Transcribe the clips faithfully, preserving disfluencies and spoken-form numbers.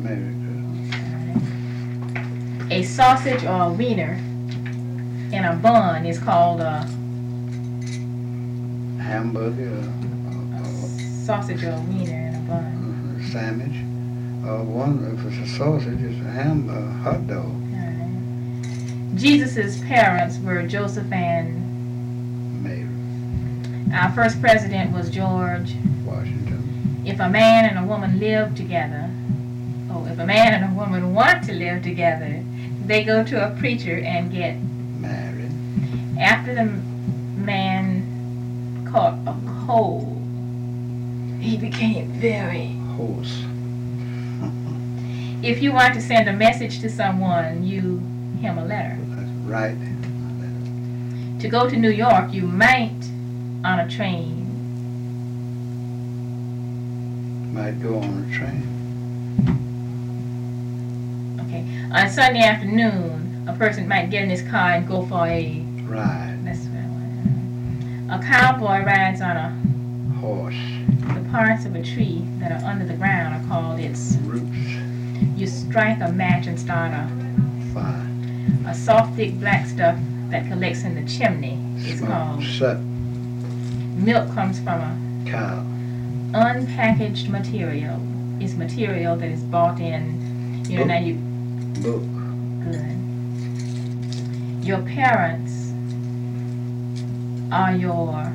Married. A sausage or a wiener in a bun is called a Hamburger. Uh, uh, sausage or a wiener in a bun. uh, sandwich. Uh, one, if it's a sausage, it's a ham, uh, hot dog. Alright. Jesus' parents were Joseph and Mary. our first president was George Washington. If a man and a woman live together, oh, if a man and a woman want to live together, they go to a preacher and get Married. After the man caught a cold, he became very. Horse. If you want to send a message to someone, you him a letter. That's right. To go to New York, you might on a train. Might go on a train. Okay. On Sunday afternoon, a person might get in his car and go for a Ride. That's right. A cowboy rides on a Horse. the parts of a tree that are under the ground are called its. Roots. You strike a match and start a Fire. a soft thick black stuff that collects in the chimney is Smoke. called. Sut. Milk comes from a Cow. unpackaged material. It's material that is bought in. You know Book. now you Book. good. Your parents are your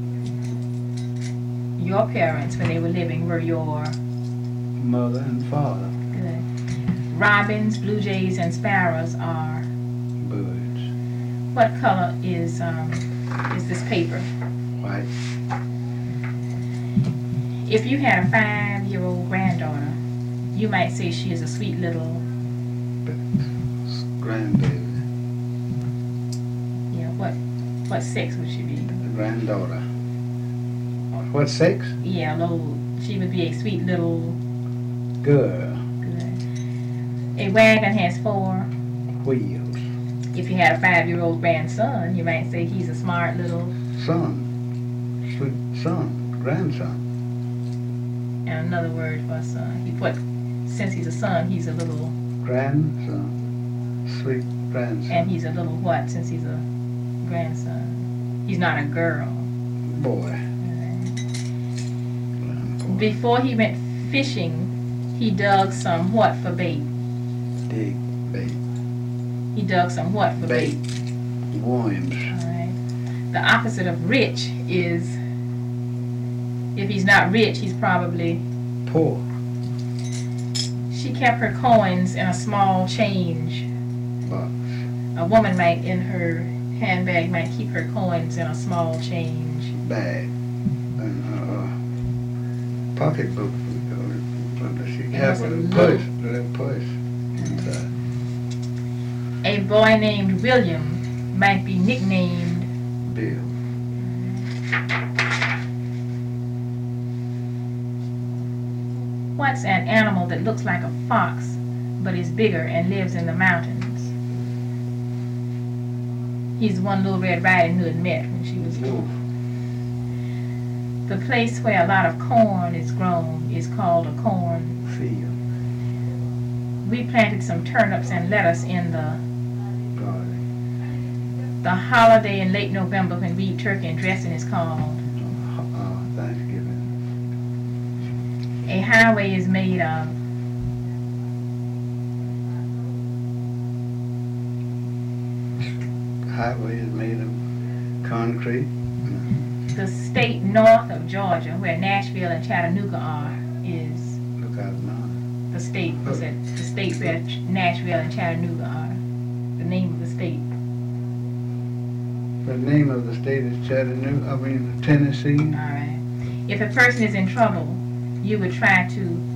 your parents when they were living were your Mother and father. good. Robins, blue jays, and sparrows are. Birds. What color is um is this paper? White. If you had a five-year-old granddaughter, you might say she is a sweet little. Grandbaby. Yeah, what what sex would she be? Granddaughter. What sex? Yeah, little. She would be a sweet little. Girl. Good. A wagon has four. Wheels. If you had a five-year-old grandson, you might say he's a smart little. Son. Sweet son. Grandson. And another word for a son. He put since he's a son, he's a little. Grandson. Sweet grandson. And he's a little what? Since he's a grandson, he's not a girl. Boy. Grandboy. Before he went fishing, he dug some what for bait? Dig. Bait. He dug some what for bait? Bait. Worms. All right. The opposite of rich is, if he's not rich, he's probably. Poor. She kept her coins in a small change Box. A woman might, in her handbag, might keep her coins in a small change. Bag. And uh, pocketbook. She Yes, have a a little little- purse. A little purse inside. A boy named William might be nicknamed. Bill. What's an animal that looks like a fox but is bigger and lives in the mountains? He's the one Little Red Riding Hood met when she was little. The place where a lot of corn is grown is called a corn Field. We planted some turnips and lettuce in the Garden. the holiday in late November when we eat turkey and dressing is called. Uh, Thanksgiving. A highway is made of. Highway is made of concrete. The state north of Georgia, where Nashville and Chattanooga are, is Look out now. the state. Was it the state where Ch- Nashville and Chattanooga are? The name of the state. The name of the state is Chattanooga. I mean Tennessee. All right. If a person is in trouble, you would try to